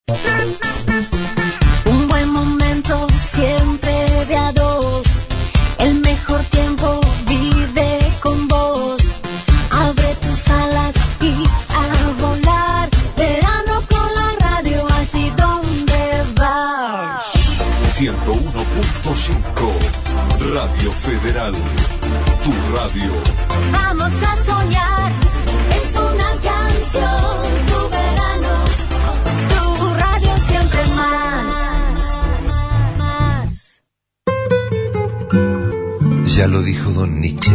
Un buen momento siempre de a dos. El mejor tiempo vive con vos. Abre tus alas y a volar. Verano con la radio, allí donde vas. 101.5 Radio Federal, tu radio. Vamos a soñar, es una canción. Tu verano, tu radio siempre más. Ya lo dijo Don Nietzsche.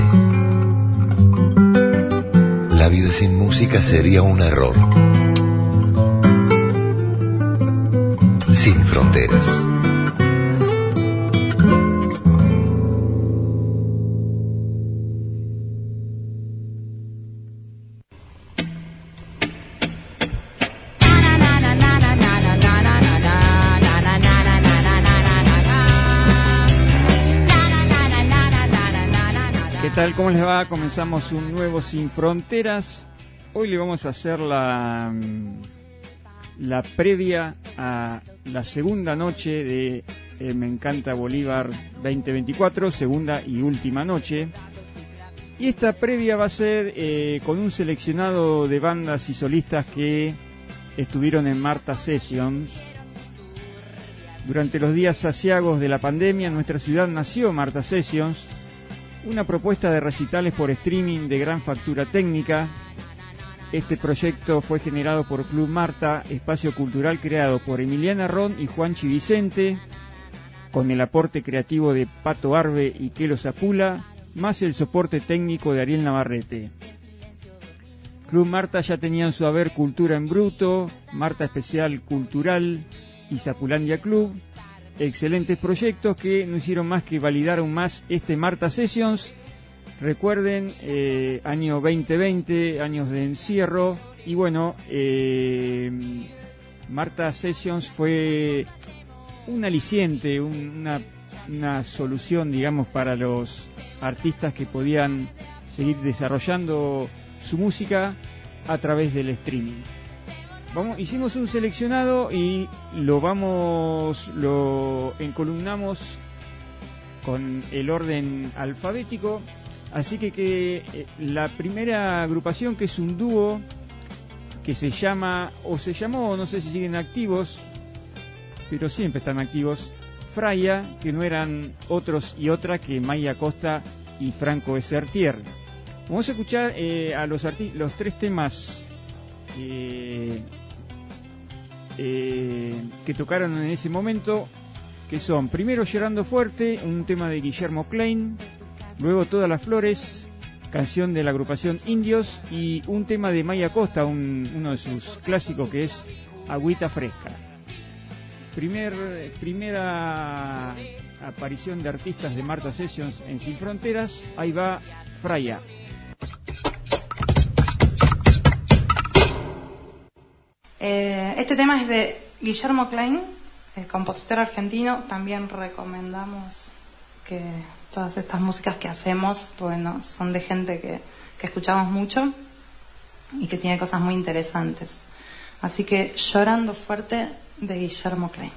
La vida sin música sería un error. Sin fronteras. ¿Qué tal? ¿Cómo les va? Comenzamos un nuevo Sin Fronteras. Hoy le vamos a hacer la previa a la segunda noche de Me Encanta Bolívar 2024, segunda y última noche. Y esta previa va a ser con un seleccionado de bandas y solistas que estuvieron en Marta Sessions. Durante los días aciagos de la pandemia en nuestra ciudad nació Marta Sessions, una propuesta de recitales por streaming de gran factura técnica. Este proyecto fue generado por Club Marta, espacio cultural creado por Emiliana Ron y Juanchi Vicente, con el aporte creativo de Pato Arbe y Kelo Zapula, más el soporte técnico de Ariel Navarrete. Club Marta ya tenía en su haber Cultura en Bruto, Marta Especial Cultural y Zapulandia Club, excelentes proyectos que no hicieron más que validar aún más este Marta Sessions. Recuerden, año 2020, años de encierro, y bueno, Marta Sessions fue un aliciente, una solución, digamos, para los artistas que podían seguir desarrollando su música a través del streaming. Hicimos un seleccionado y lo encolumnamos con el orden alfabético, así que la primera agrupación, que es un dúo que se llamó, no sé si siguen activos, pero siempre están activos, Fraya, que no eran otros y otra que Maya Costa y Franco Esertier. Vamos a escuchar a los tres temas que tocaron en ese momento, que son primero Llorando Fuerte, un tema de Guillermo Klein, luego Todas las Flores, canción de la agrupación Indios, y un tema de Maya Costa, uno de sus clásicos, que es Agüita Fresca. Primera aparición de artistas de Marta Sessions en Sin Fronteras. Ahí va Fraya. Este tema es de Guillermo Klein, el compositor argentino. También recomendamos que todas estas músicas que hacemos, bueno, son de gente que escuchamos mucho y que tiene cosas muy interesantes. Así que Llorando Fuerte, de Guillermo Klein.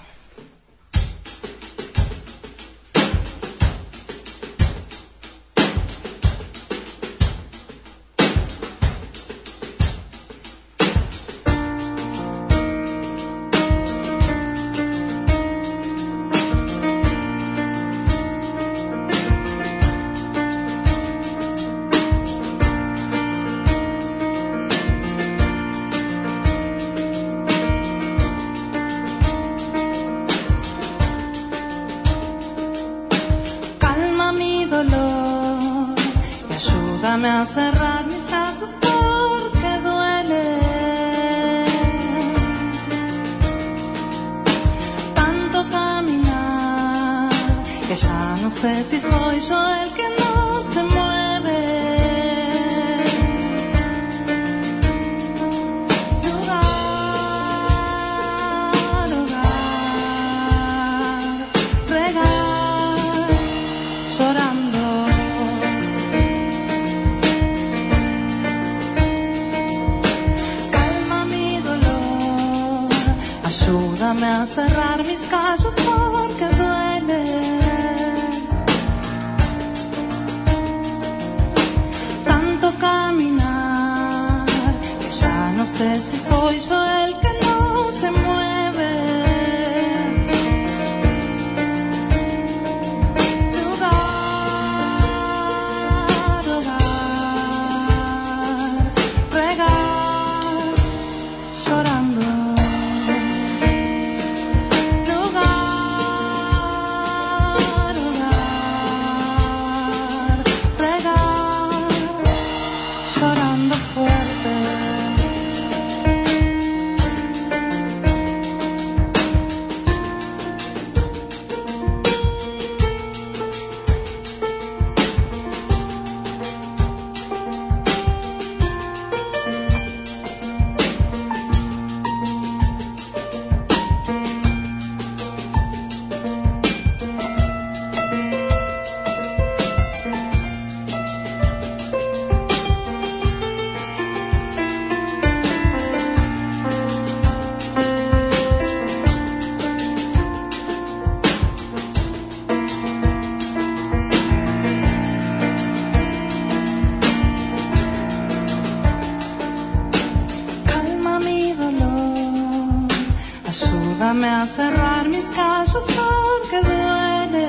A cerrar mis brazos porque duele tanto caminar, que ya no sé si soy yo el que no se mueve. Rogar, regar, llorando. ayúdame a cerrar mis callos porque duele. Tanto caminar que ya no sé si soy yo el que no se mueve. Rogar, rogar, regar, llorando. Rogar, rogar, regar, llorando fuerte. Calma mi dolor, ayúdame a cerrar mis callos porque duele.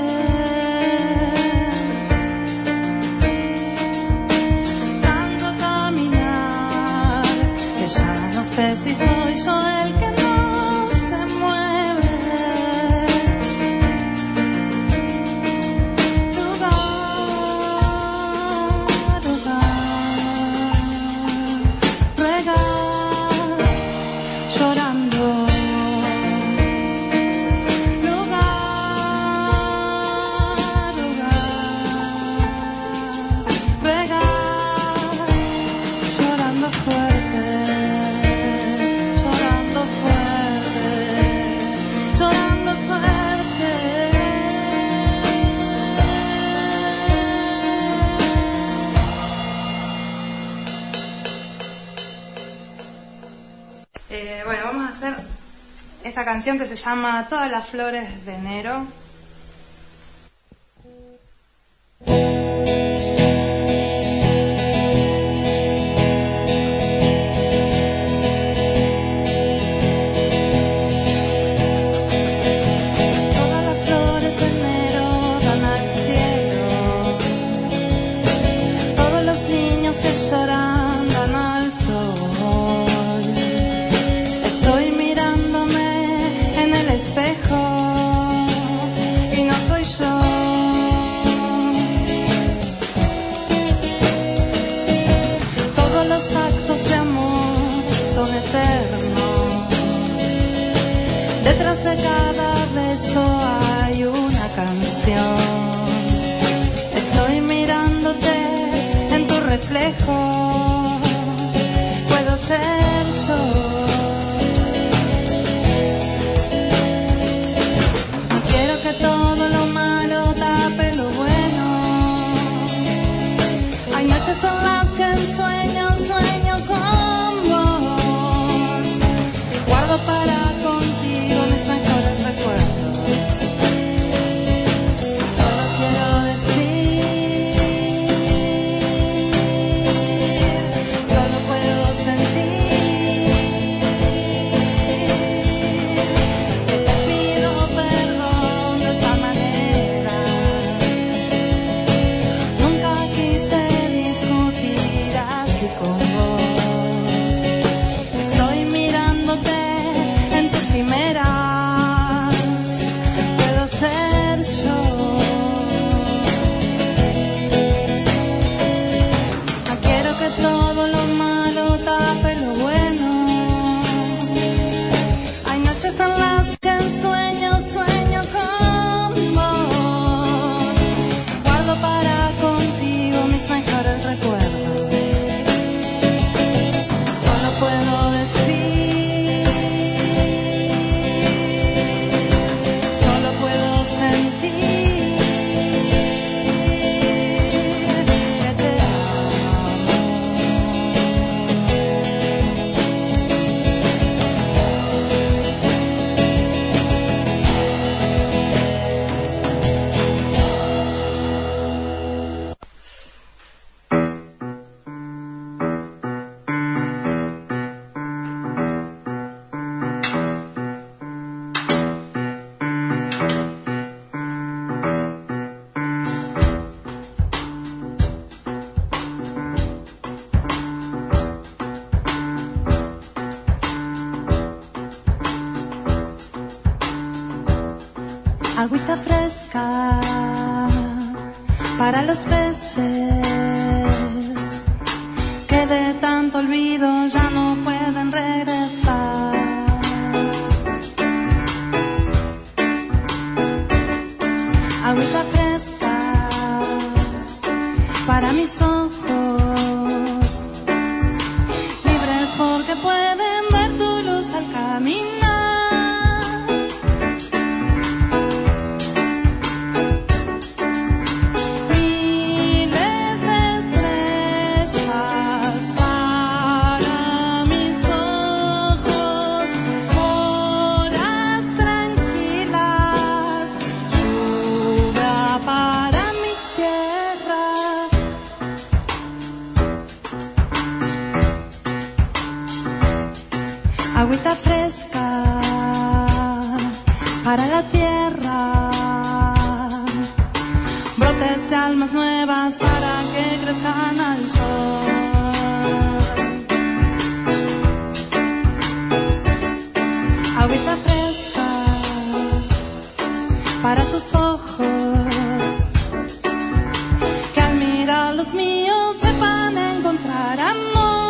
Tanto caminar que ya no sé si soy yo el que no se mueve. Rogar, rogar, regar, llorando. Rogar, rogar, regar, llorando fuerte, llorando fuerte, llorando fuerte. Bueno, vamos a hacer esta canción que se llama Todas las flores de enero. Todas las flores de enero dan al cielo. Todos los niños que lloran dan al sol. Estoy mirándome en el espejo y no soy yo. Todos los actos de amor son eternos. Detrás de cada beso hay una canción. Estoy mirándote en tu reflejo. Puedo ser yo. No quiero que todo lo malo tape lo bueno. Hay noches en las que en sueño con vos. Guardo para contigo mis mejores recuerdos. Solo quiero decir agüita fresca para los peces que de tanto olvido ya no pueden regresar. Agüita fresca para mis ojos, libres porque pueden ver tu luz al caminar. Agüita fresca para la tierra, brotes de almas nuevas para que crezcan al sol. Agüita fresca para tus ojos, que al mirar los míos sepan encontrar amor.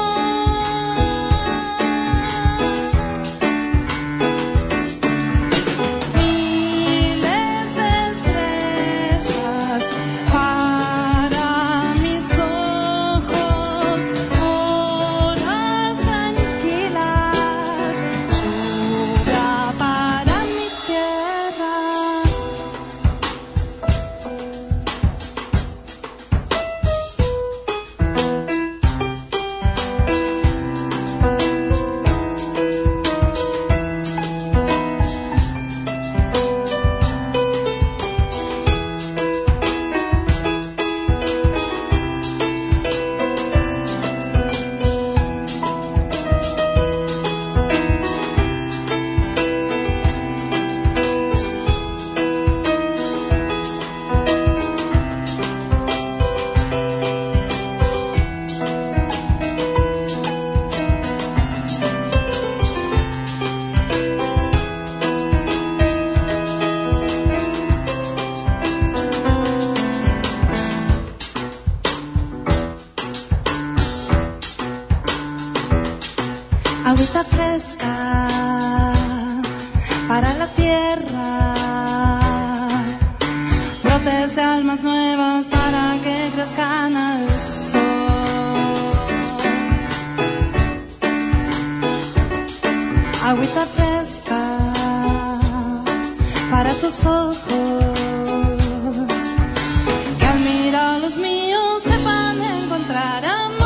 Agüita fresca para la tierra, brotes de almas nuevas para que crezcan al sol. Agüita fresca para tus ojos, que al mirar los míos sepan encontrar amor.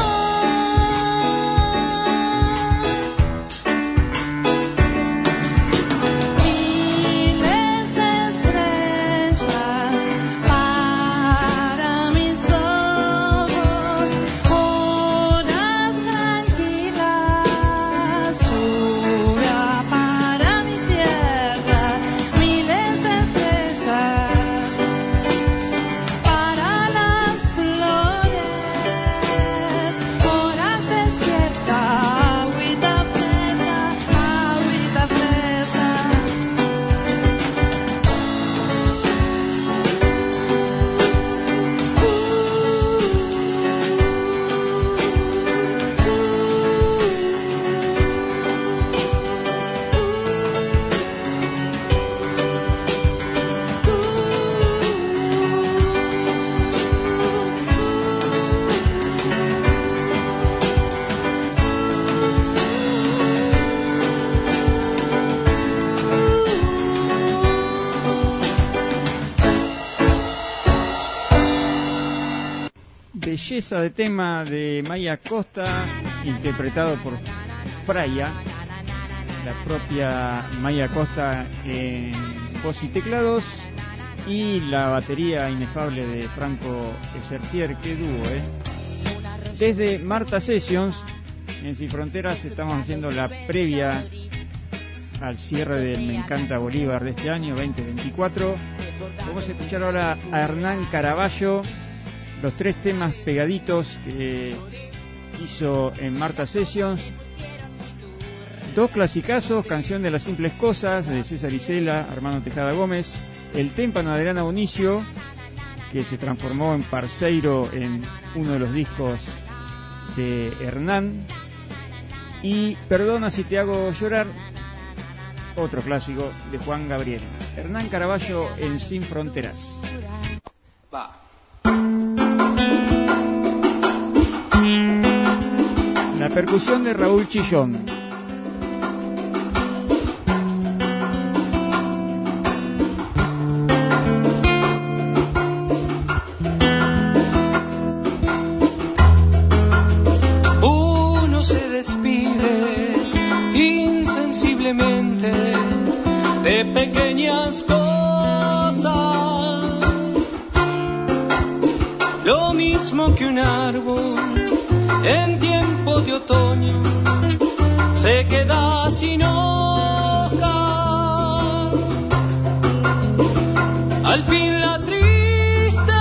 Belleza de tema de Maya Costa, interpretado por Fraya, la propia Maya Costa en voz y teclados, y la batería inefable de Franco Esertier. Qué dúo, Desde Marta Sessions, en Sin Fronteras, estamos haciendo la previa al cierre del Me Encanta Bolívar de este año 2024. Vamos a escuchar ahora a Hernán Caraballo, los 3 temas pegaditos que hizo en Marta Sessions. 2 clasicazos: Canción de las Simples Cosas de César Isela, Armando Tejada Gómez, el Témpano de Adriana Bonicio, que se transformó en parceiro en uno de los discos de Hernán, y Perdona si te hago llorar, otro clásico de Juan Gabriel. Hernán Caraballo en Sin Fronteras. La percusión de Raúl Chillón. Uno se despide insensiblemente de pequeñas cosas, lo mismo que un árbol en tiempo de otoño se queda sin hojas. Al fin la tristeza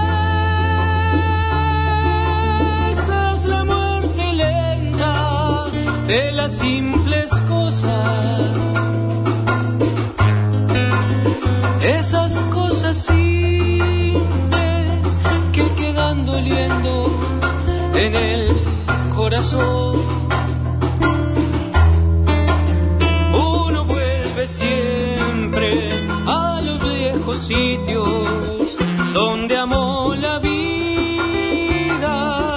es la muerte lenta de las simples cosas. Esas cosas simples que quedan doliendo en el corazón. Uno vuelve siempre a los viejos sitios donde amó la vida,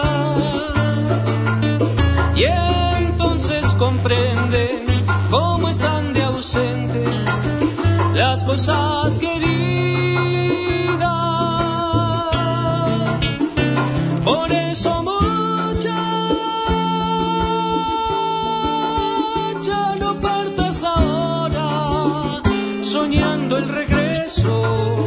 y entonces comprenden cómo están de ausentes las cosas queridas. Por eso no partas ahora soñando el regreso,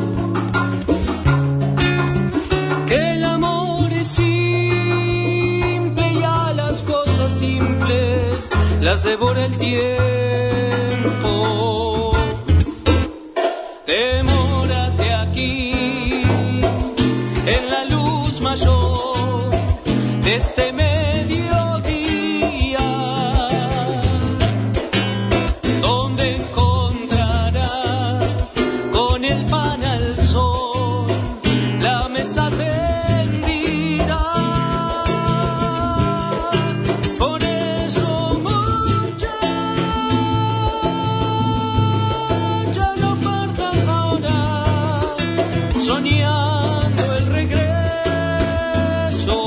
que el amor es simple y a las cosas simples las devora el tiempo. Demórate aquí en la luz mayor de este mediodía, donde encontrarás con el pan al sol la mesa tendida. Por eso ya no partas ahora soñando el regreso,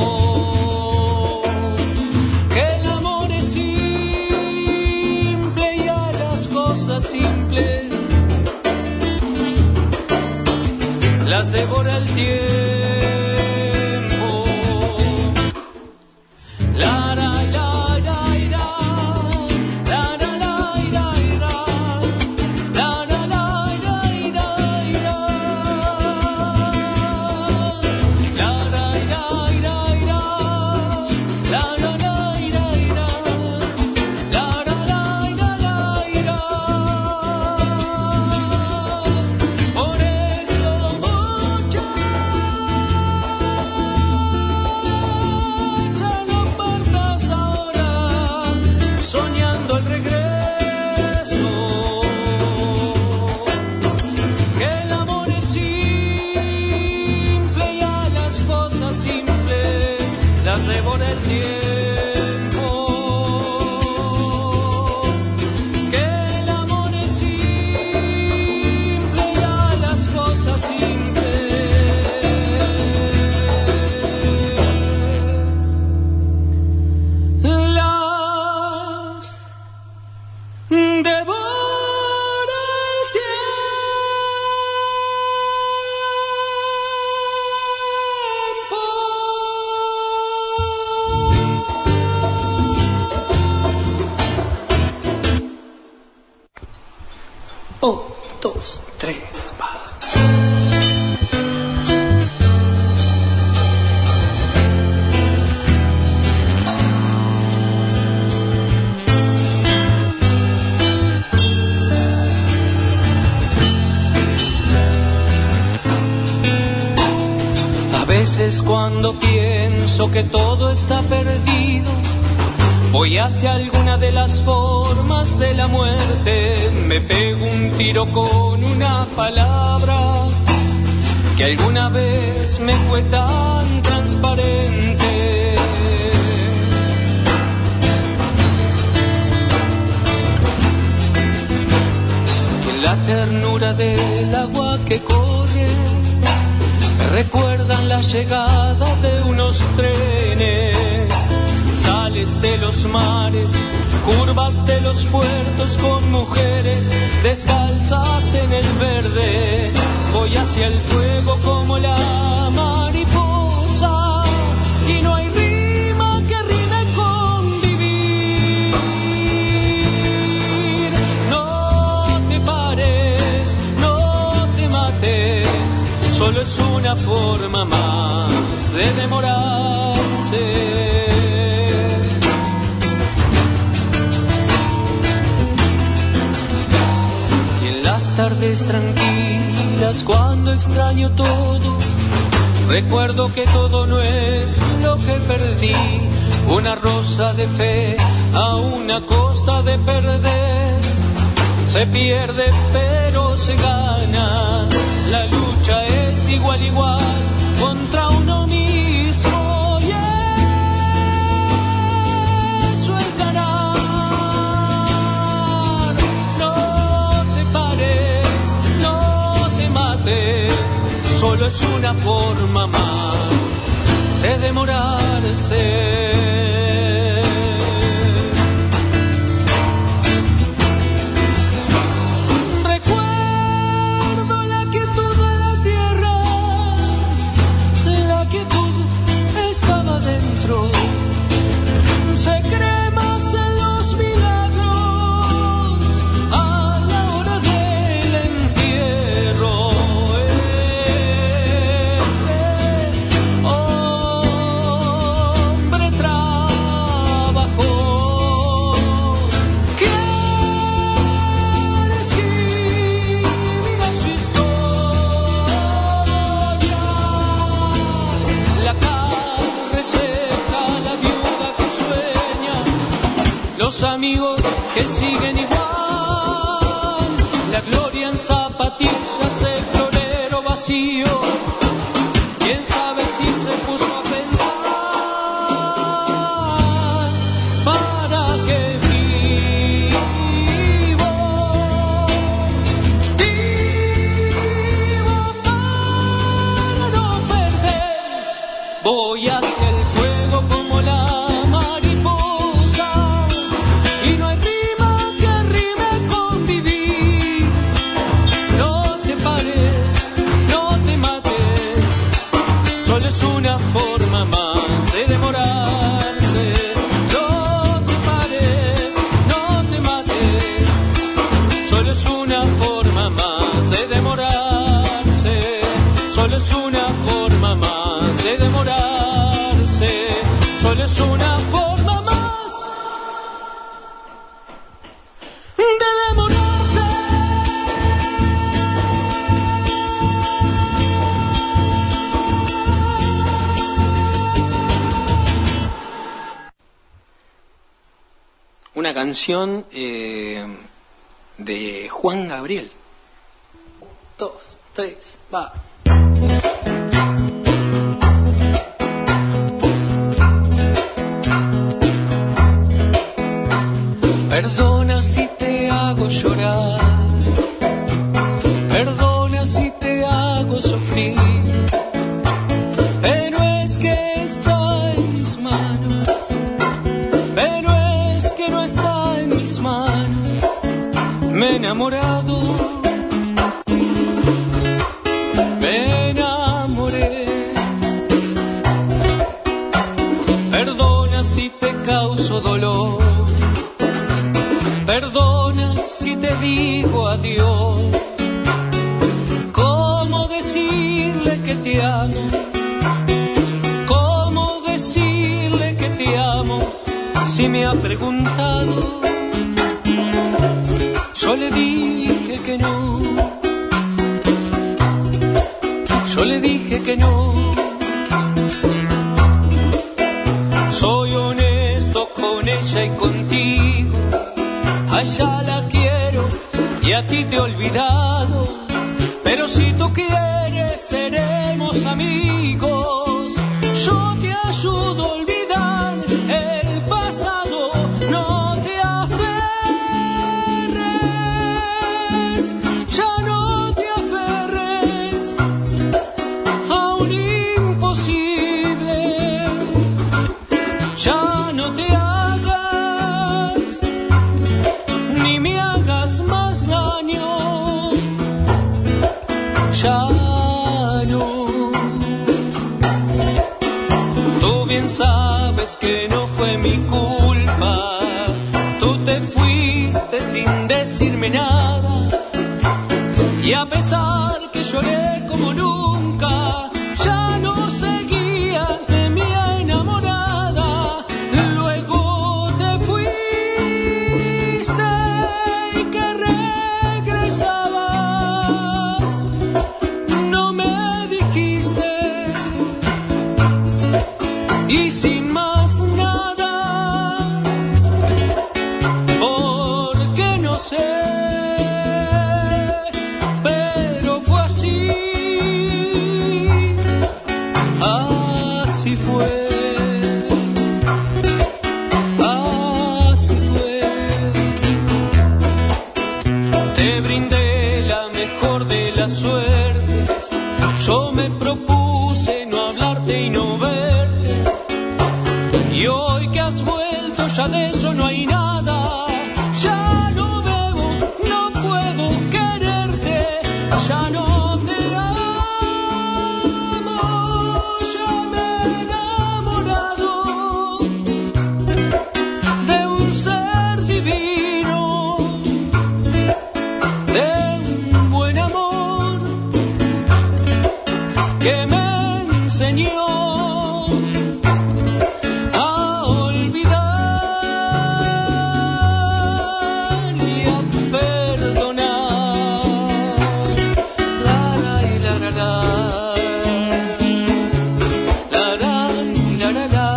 que el amor es simple y a las cosas simples las devora el tiempo. La la la la la la la la la la la por eso ya no partas ahora soñando el regreso, que el amor es simple y a las cosas simples las devora el tiempo, que el amor es simple y a las cosas simples las devora el tiempo. 1, 2, 3, va. A veces cuando pienso que todo está perdido, Voy hacia alguna de las formas de la muerte, me pego un tiro con una palabra que alguna vez me fue tan transparente. En la ternura del agua que corre, me recuerdan la llegada de unos trenes. Sales de los mares, curvas de los puertos con mujeres descalzas en el verde. Voy hacia el fuego como la mariposa y no hay rima que rime con vivir. No te pares, no te mates, solo es una forma más de demorarse. Las tardes tranquilas, cuando extraño todo, recuerdo que todo no es lo que perdí. Una rosa de fe a una costa de perder. Se pierde pero se gana. La lucha es de igual a igual contra uno mismo. Y eso es ganar. Solo es una forma más de demorarse. Recuerdo la quietud de la tierra, la quietud estaba dentro. Se cree más en los milagros a la hora del entierro. Los amigos que siguen igual, la gloria en zapatillas, el florero vacío. Quién sabe si se puso a pensar para qué vivo para no perder. Voy hacia el fuego como la es una forma más de demorarse. No te pares, no te mates. Solo es una forma más de demorarse. Solo es una forma más de demorarse. Solo es una forma más de demorarse. Una canción de Juan Gabriel. 1, 2, 3, va. Perdona si te hago llorar, perdona si te hago sufrir, pero es que está en mis manos, pero es que no está en mis manos. Me he enamorado, me enamoré. Perdona si te causo dolor, perdona si te digo adiós. ¿Cómo decirle que te amo? ¿Cómo decirle que te amo? Si me ha preguntado, yo le dije que no. Yo le dije que no. Soy honesto mundo con ella y contigo. A ella la quiero y a ti te he olvidado, pero si tú quieres seremos amigos. Yo te ayudo a olvidar el pasado, no te aferres, ya no te aferres a un imposible, ya no te hagas ni me hagas más daño, ya no. Tú bien sabes que no fue mi culpa, tú te fuiste sin decirme nada, y a pesar que lloré como nunca, ya no seguías de mi enamorada. Luego te fuiste y que regresabas, no me dijiste, y sin más nada, porque no sé, pero fue así, así fue, así fue. Te brindé la mejor de las suertes, yo me propuse no hablarte y no verte, y hoy que has vuelto ya de eso no hay nada. Ya no bebo, no puedo quererte, ya no te amo, ya me he enamorado de un ser divino, de un buen amor que me enseñó a olvidar y a perdonar. La la y la la la, la la y la la la,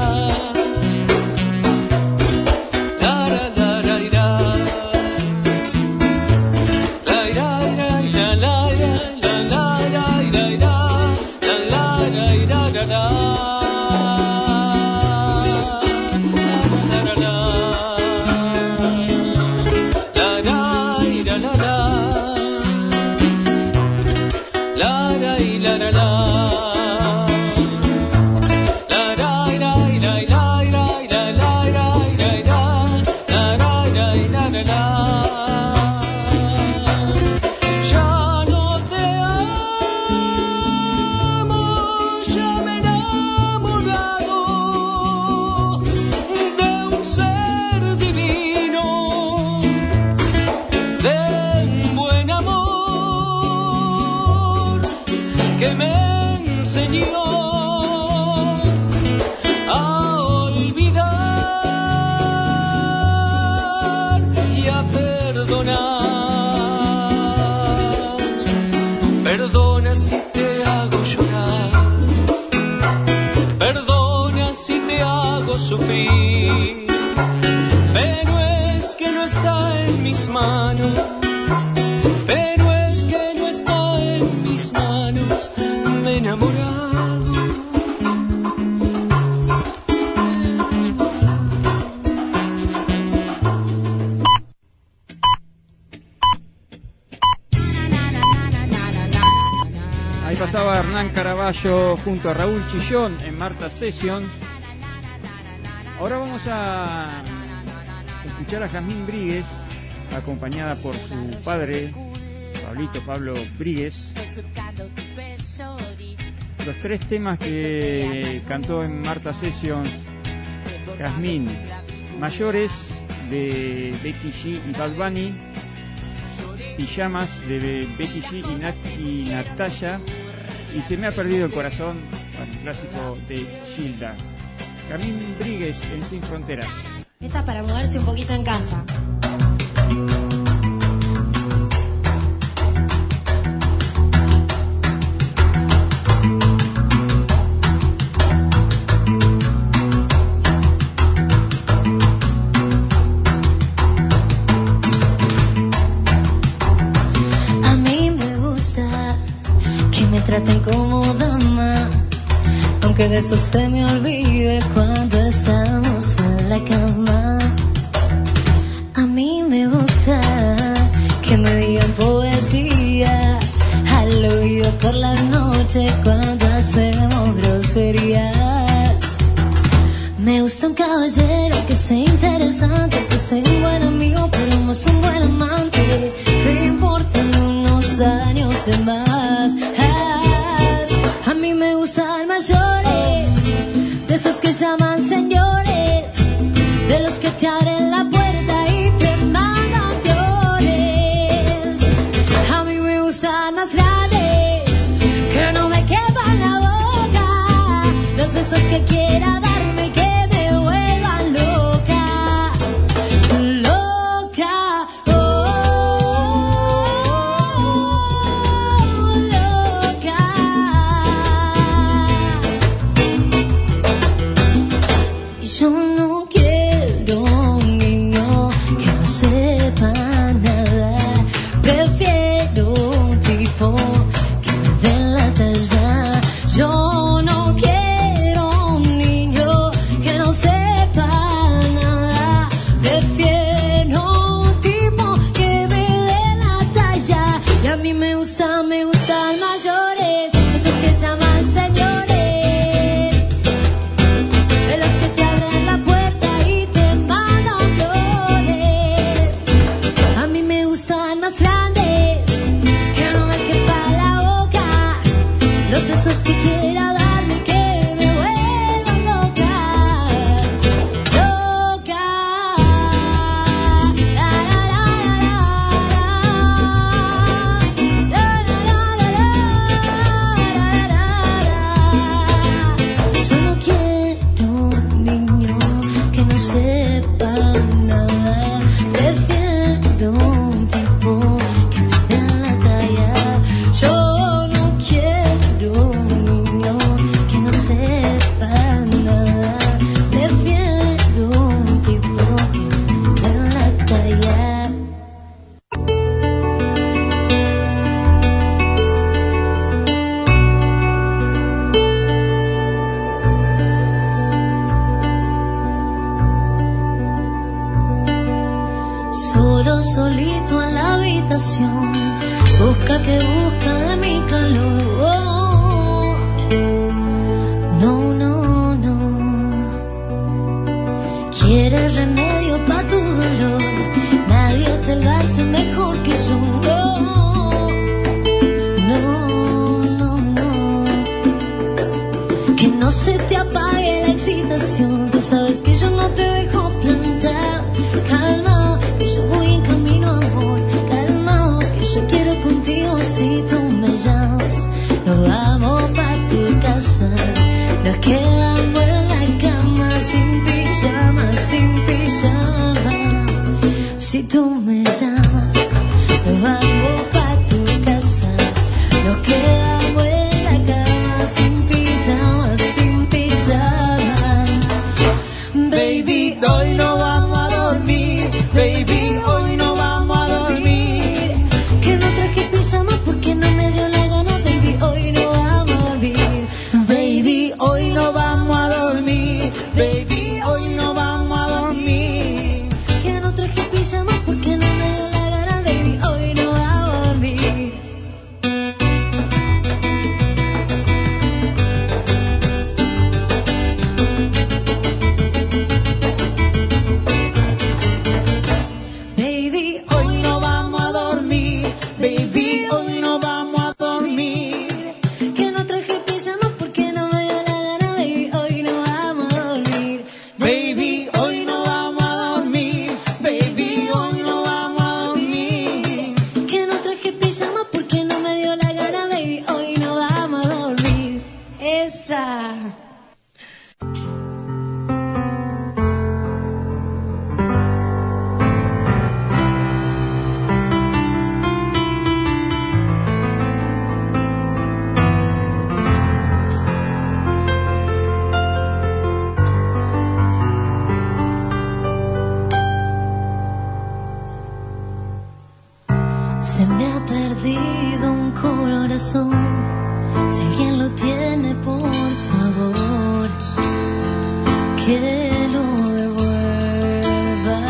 la la la la y la, la y la y la y la la y la la y la y la, la la y la la la. Ya no te amo, ya me he enamorado de un ser divino, de un buen amor que me enseñó a olvidar y a perdonar. Perdona si te hago llorar, perdona si te hago sufrir, pero es que no está en mis manos, pero es que no está en mis manos, me he enamorado. Ahí pasaba Hernán Caraballo junto a Raúl Chillón en Marta Sessions. Ahora vamos a escuchar a Jazmín Bríguez, acompañada por su padre, Pablo Bríguez. Los tres temas que cantó en Marta Sessions Jazmín: Mayores, de Becky G y Bad Bunny; Pijamas, de Becky G y Natalia; y Se me ha perdido el corazón, un clásico de Gilda. Jazmín Bríguez en Sin Fronteras. Esta para moverse un poquito en casa. traten como dama, aunque de eso se me olvide cuando estamos en la cama. A mí me gusta que me digan poesía al oído por la noche cuando hacemos groserías. Me gusta un caballero que sea interesante, que sea un buen amigo, pero no es un buen amante, que importan unos años de más. A mí me gustan mayores, de esos que llaman señores, de los que te abren la puerta y te mandan flores. A mí me gustan más grandes, que no me quepan la boca, los besos que quiera darme, que me vuelvan loca, loca, oh, loca. Y yo no quiero un niño que no sepa nada, prefiero un tipo que me dé la talla. Yo no quiero un niño que no sepa nada, prefiero un tipo que me dé la talla. Y a mí me gustan mayores, esos que llaman señores, de los que te abren la puerta y te mandan flores. A mí me gustan más grandes, que no me quepa la boca, los besos que quiera darme, que me vuelvan loca, loca. La, la, la, la, la, la, la, la, la. Yo no quiero un niño que no sepa nada, prefiero un tipo que me dé la talla. Yo no quiero un niño que no sepa nada, prefiero un tipo que me dé la talla. Solo, solito en la habitación, busca que busca de mi calor. No, no, no. Quieres remedio pa' tu dolor, nadie te lo hace mejor que yo. No, no, no. Que no se te apague la excitación, tú sabes que yo no te dejo plantar. Calma, que yo voy en camino, amor. Calma, que yo quiero contigo si tú me llamas. Nos vamos pa' tu casa, nos quedamos en la cama sin pijama, sin pijama. Si tú me llamas, nos vamos pa' tu casa, nos quedamos en la cama sin pijama, sin pijama. Baby, hoy no vamos a dormir, baby, hoy no vamos a dormir. Que no traje pijama porque no me dio la gana, baby, hoy no vamos a dormir. Baby, hoy no vamos a dormir, baby, hoy no vamos a dormir. Que no traje pijama porque no me dio la gana, baby, hoy no vamos a dormir. Baby, hoy no vamos a dormir, baby, hoy no vamos a dormir. Que no traje pijama porque no me dio la gana, baby, hoy no vamos a dormir. Baby, hoy no vamos a dormir, baby, hoy no vamos a dormir. Que no traje pijama porque no me dio la gana, baby, hoy no vamos a dormir. Esa. Se me ha perdido un corazón Si alguien lo tiene, por favor, que lo devuelva.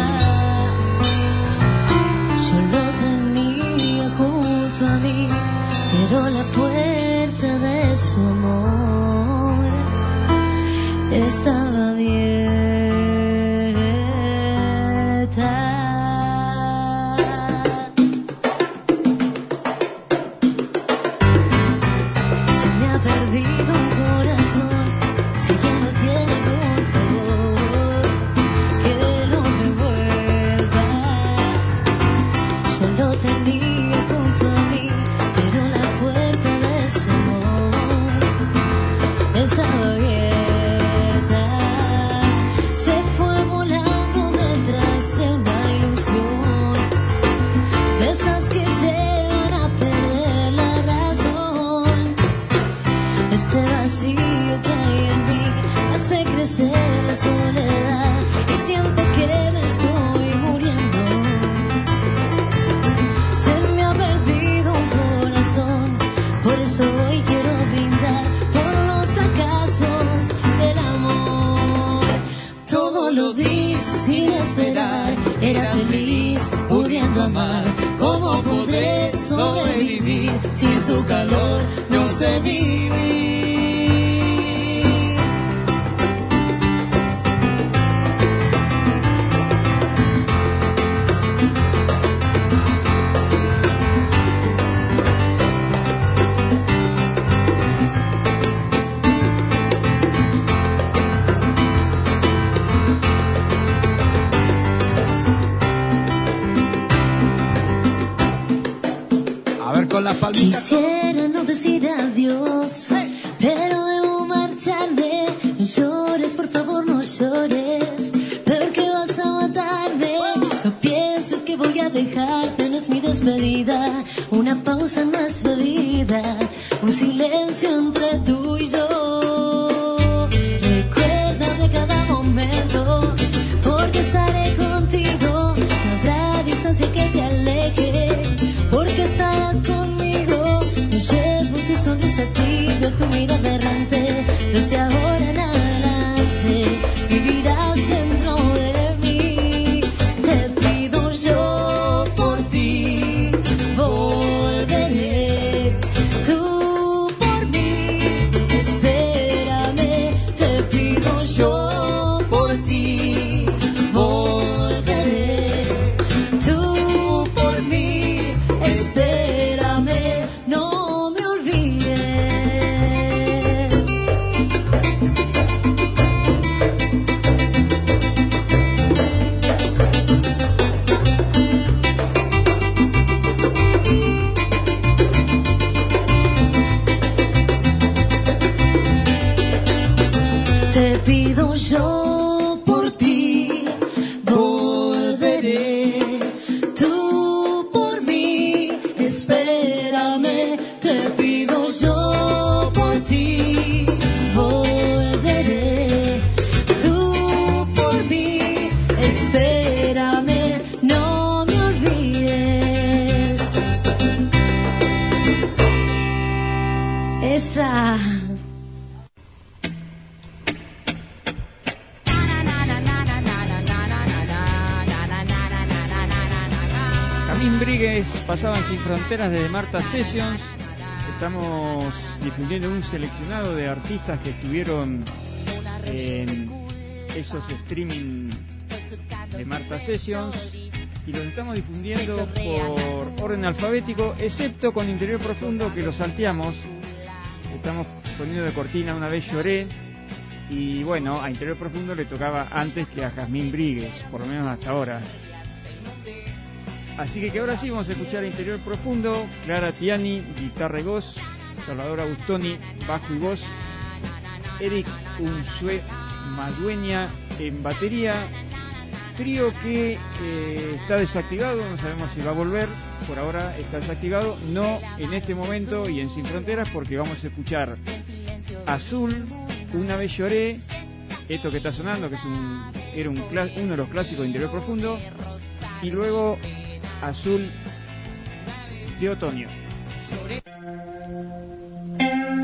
Yo lo tenía junto a mí, pero la puerta de su amor estaba abierta. Se me ha perdido un corazón, si alguien lo tiene, por favor, que lo devuelva. Yo lo tenía junto a mí, pero la puerta de su amor estaba abierta. Se fue volando detrás de una ilusión, de esas que llevan a perder la razón. Este vacío que hay en mí hace crecer la soledad y siento que me estoy muriendo. Se me ha perdido un corazón, por eso hoy quiero brindar por los fracasos del amor. Todo lo di sin esperar, era feliz pudiendo amar. ¿Cómo podré sobrevivir sin su calor? No sé vivir. A ver con las palmitas. Quisiera no decir adiós, pero debo marcharme. No llores, por favor, no llores, peor que vas a matarme. No pienses que voy a dejarte, no es mi despedida. Una pausa en nuestra vida, un silencio entre tú y yo. Recuérdame cada momento, porque estaré contigo. No habrá distancia que te aleje, porque estarás conmigo. Me llevo tu sonrisa tibia, tu mirada errante. Desde ahora en adelante vivirás dentro de mí. Te pido yo por ti, volveré. Tú por mí, espérame. Te pido yo por ti, volveré. Tú por mí, espérame, no me olvides. Te pido yo por ti, volveré. Tú por mí, espérame. Te pido yo por ti, volveré. Tú por mí, espérame, no me olvides. Esa. Jamín Bríguez pasaban Sin Fronteras desde Marta Sessions. Estamos difundiendo un seleccionado de artistas que estuvieron en esos streaming de Marta Sessions y los estamos difundiendo por orden alfabético, excepto con Interior Profundo, que lo salteamos. Estamos poniendo de cortina Una vez lloré, y bueno, a Interior Profundo le tocaba antes que a Jazmín Bríguez, por lo menos hasta ahora. Así que ahora sí vamos a escuchar Interior Profundo, Clara Tiani, guitarra y voz, Salvador Agustoni, bajo y voz, Eric Unzué Madueña en batería, trío que está desactivado, no sabemos si va a volver, por ahora está desactivado, no en este momento y en Sin Fronteras, porque vamos a escuchar Azul, Una vez lloré, esto que está sonando, que es uno de los clásicos de Interior Profundo, y luego Azul de Otoño.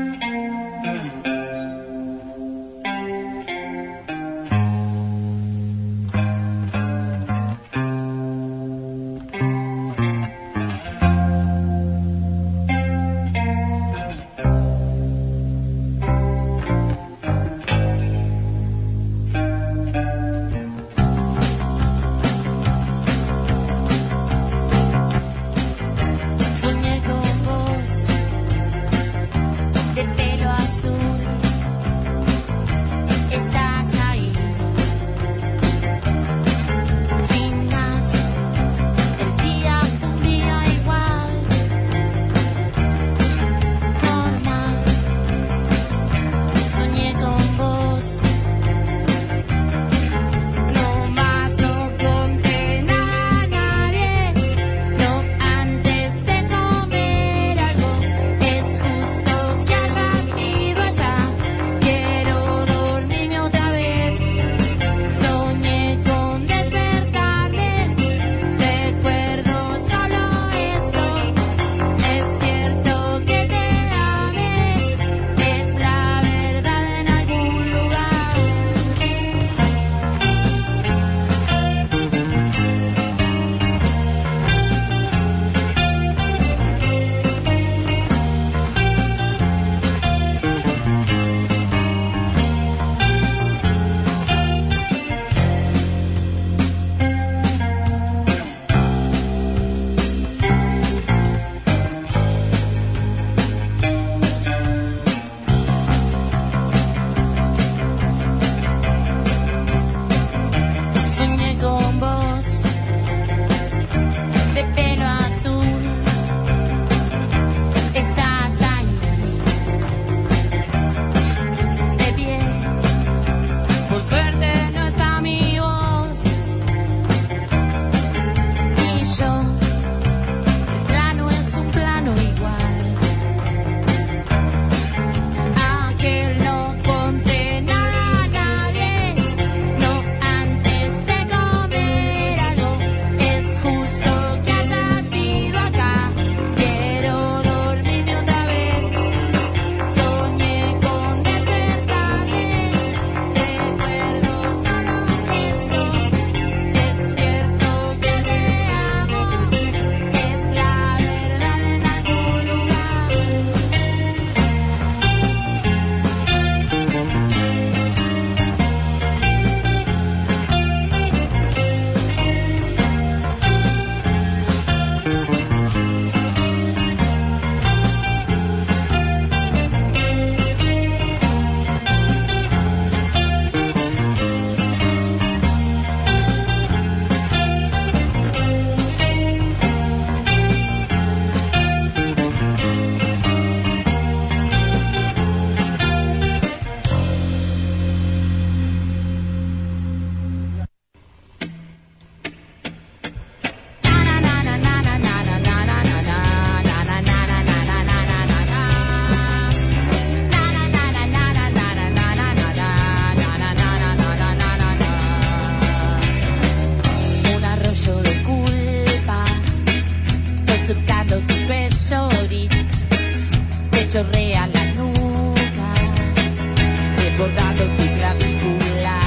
chorrea la nuca, desbordando tu clavícula.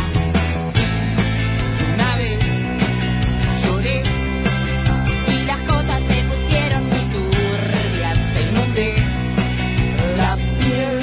Una vez lloré y las cosas se pusieron muy turbias, te inundé la piel.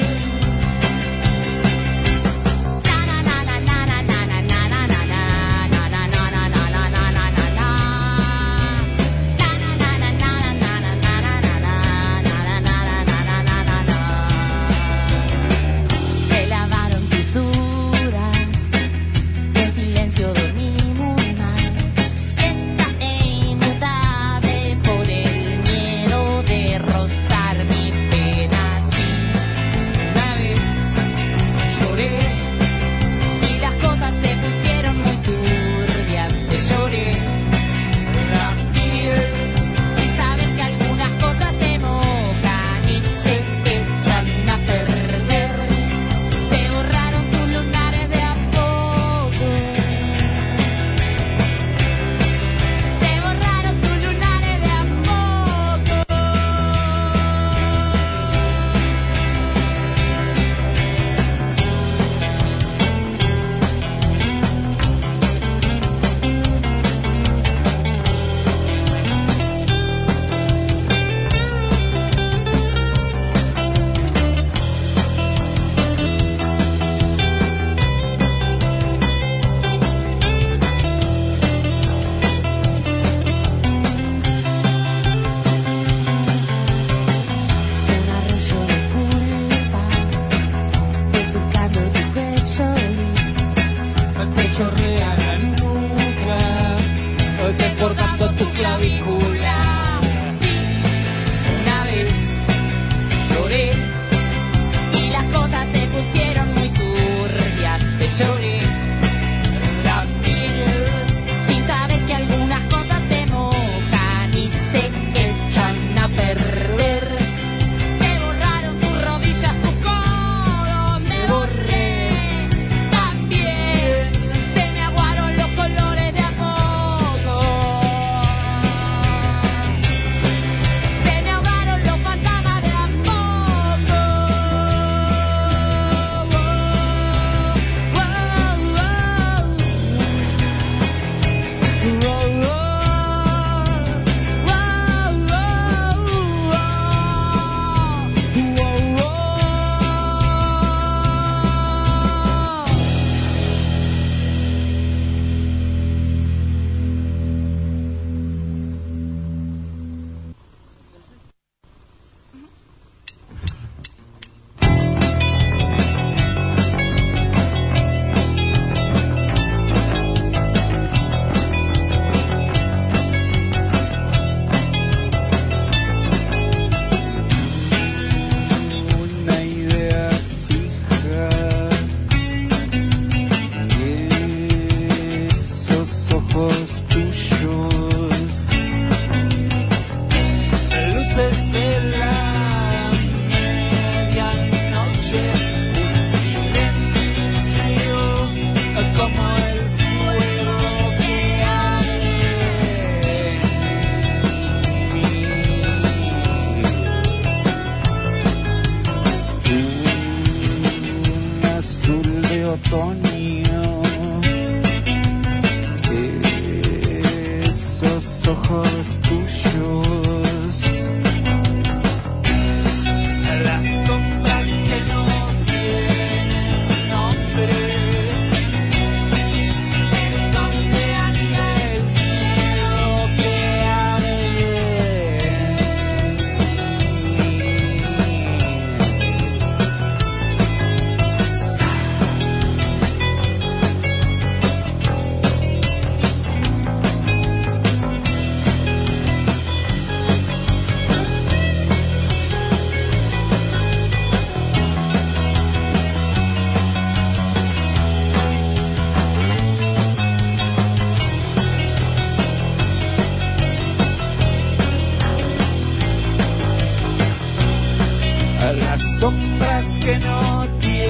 sombras que no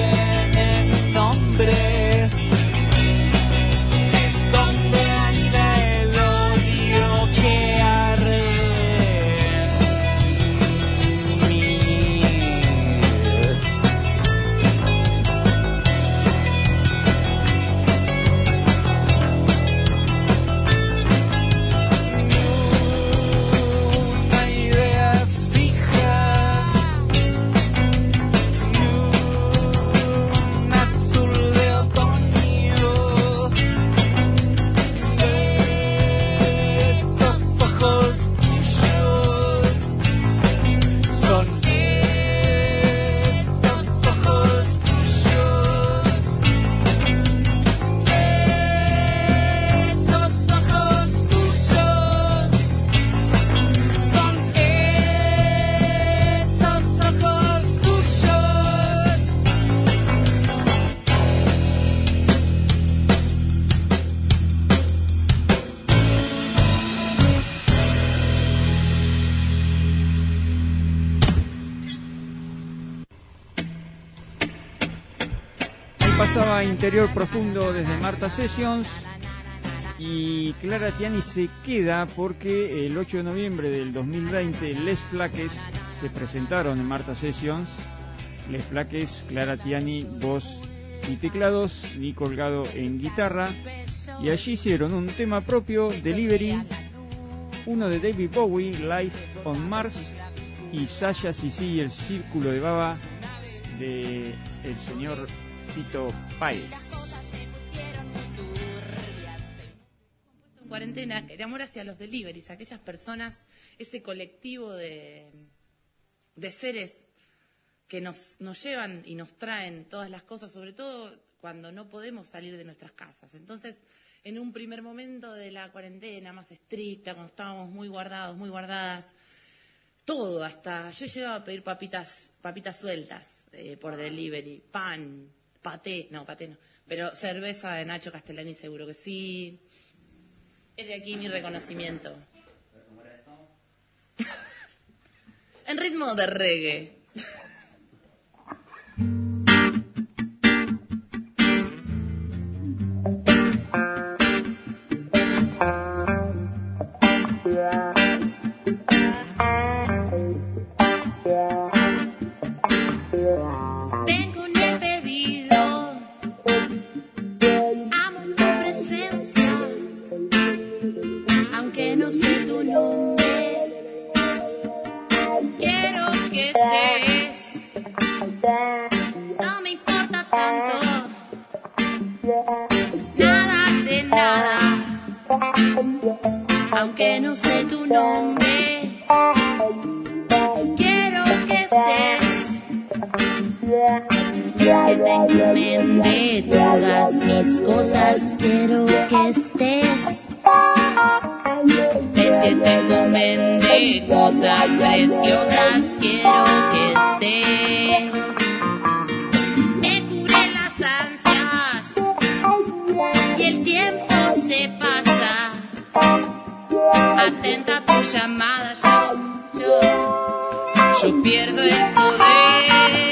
tienen nombre, es donde anida el odio que arde en mí. Pasaba Interior Profundo desde Marta Sessions y Clara Tiani se queda porque el 8 de noviembre del 2020 Les Flaques se presentaron en Marta Sessions. Les Flaques, Clara Tiani, voz y teclados, Nick Colgado en guitarra, y allí hicieron un tema propio, Delivery, uno de David Bowie, Life on Mars, y Sasha Sisi y el Círculo de Baba de el señor Fito Páez. En cuarentena, de amor hacia los deliveries, aquellas personas, ese colectivo de seres que nos llevan y nos traen todas las cosas, sobre todo cuando no podemos salir de nuestras casas. Entonces, en un primer momento de la cuarentena más estricta, cuando estábamos muy guardados, muy guardadas, todo, hasta yo llegaba a pedir papitas sueltas por delivery, paté no, pero cerveza de Nacho Castellani seguro que sí. Es de aquí mi reconocimiento. En ritmo de reggae. Tengo un pedido, amo tu presencia, aunque no sé tu nombre, quiero que estés, no me importa tanto, nada de nada, aunque no sé tu nombre, quiero que estés. Es que te encomendé todas mis cosas, quiero que estés. Es que te encomendé cosas preciosas, quiero que estés. Me curé las ansias y el tiempo se pasa. Atenta a tu llamada, yo pierdo el poder.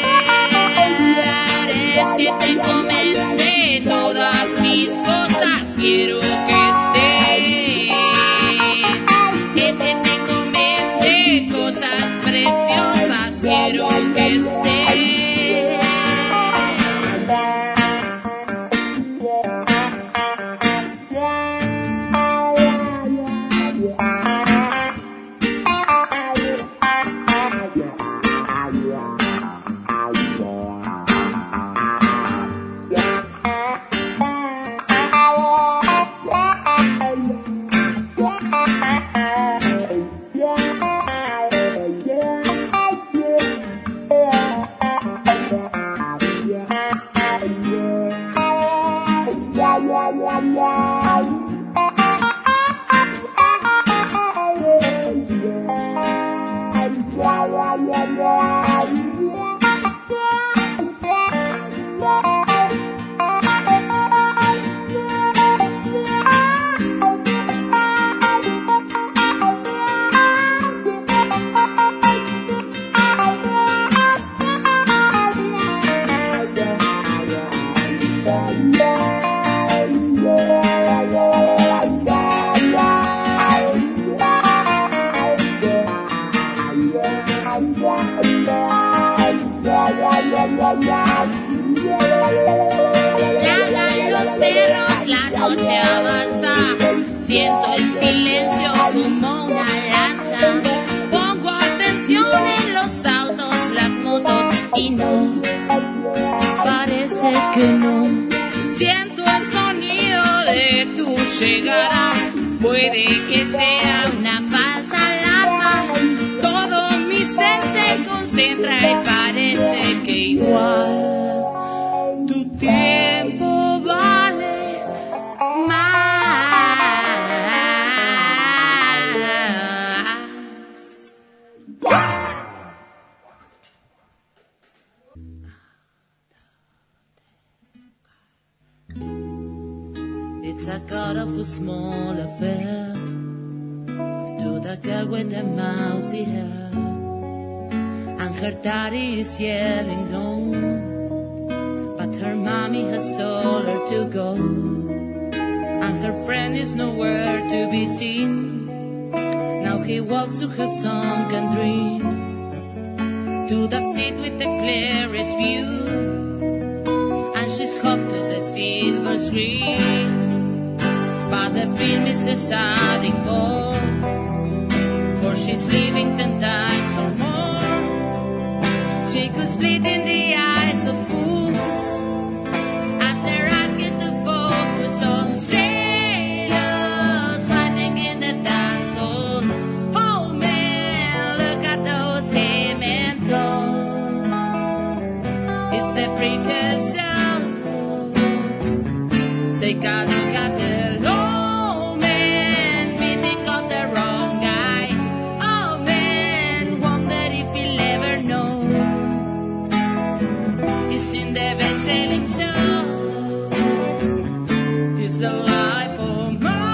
Es que te encomendé todas mis cosas, quiero que estés. Es que te encomendé cosas preciosas, quiero que estés. Ladran los perros, la noche avanza. Siento el silencio como una lanza. Pongo atención en los autos, las motos y no, parece que no. Siento el sonido de tu llegada. Puede que sea una falsa alarma. Todo mi ser se concentra y parece que igual tu tiempo vale más. It's a kind of a small affair to the girl with the mousy hair, and her daddy is yelling no, but her mom mommy has told her to go, and her friend is nowhere to be seen. Now he walks to her sunken dream, to the seat with the clearest view, and she's hooked to the silver screen. But the film is a sad impulse, for she's living 10 times or more. She could split in the eyes of fools as they're asking to focus on sailors fighting in the dance hall. Oh man, look at those cement goals. It's the freakish show. Take a look at the low man beating up the wrong guy. Oh man, wonder if he'll ever know. It's in the best-selling show. It's the life of mine.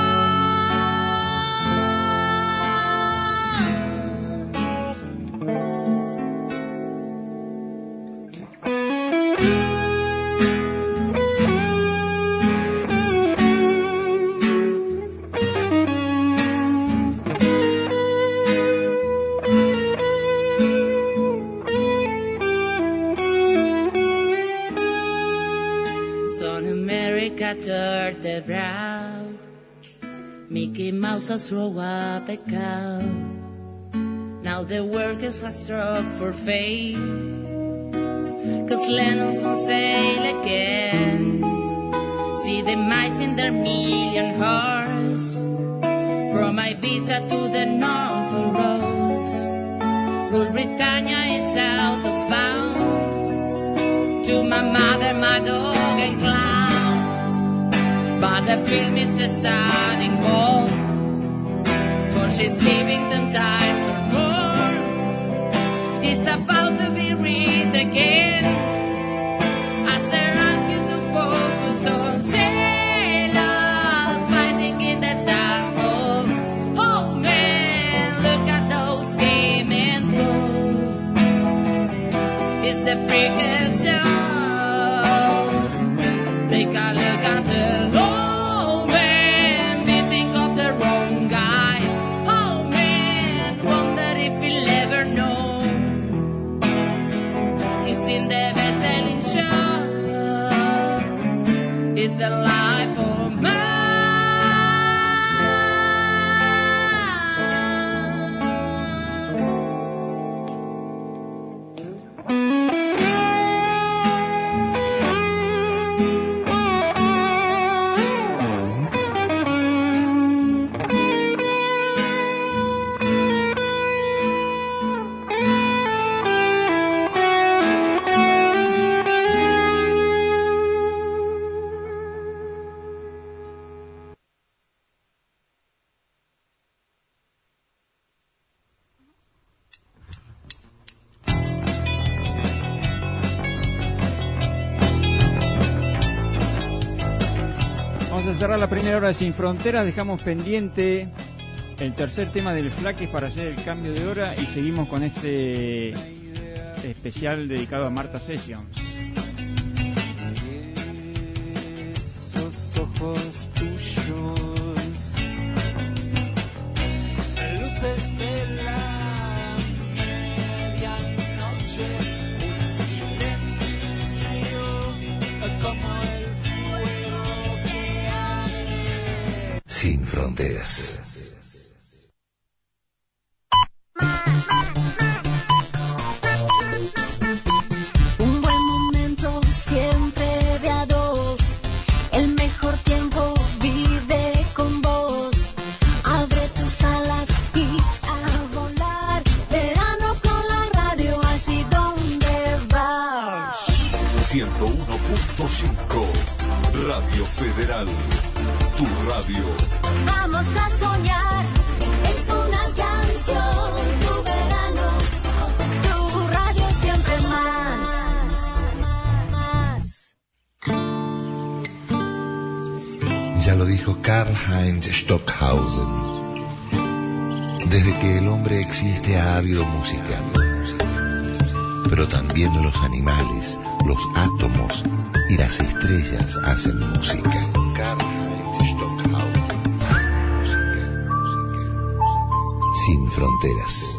Son America turned the brow. Mickey Mouse has thrown up a cow. Now the workers have struck for fame, 'cause Lennon's on sale again. See the mice in their million hearts, from Ibiza to the Norfolk Roads. Rule Britannia is out of bounds, to my mother, my dog and clowns. But the film is a sounding ball, for she's living 10 times or more. It's about to be read again, as they're asking to focus on sailors fighting in the dance hall. Oh man, look at those game and go. It's the freakiest show. Take a look at the low man beating up the wrong guy. Oh man, wonder if he'll ever know. He's in the best-selling show. It's the life of mine. Vamos a cerrar la primera hora de Sin Fronteras. Dejamos pendiente el tercer tema del Flaques para hacer el cambio de hora y seguimos con este especial dedicado a Marta Sessions. Esos ojos tuyos, luces de la medianoche, un silencio como el fuego que arde. Sin Fronteras. Un buen momento siempre de a dos. El mejor tiempo vive con vos. Abre tus alas y a volar. Verano con la radio allí donde vas. 101.5 Radio Federal, tu radio. Vamos a soñar. Es una canción. Tu verano, tu radio siempre más. Ya lo dijo Karl-Heinz Stockhausen. Desde que el hombre existe ha habido música. pero también los animales, los átomos y las estrellas hacen música. Sin fronteras.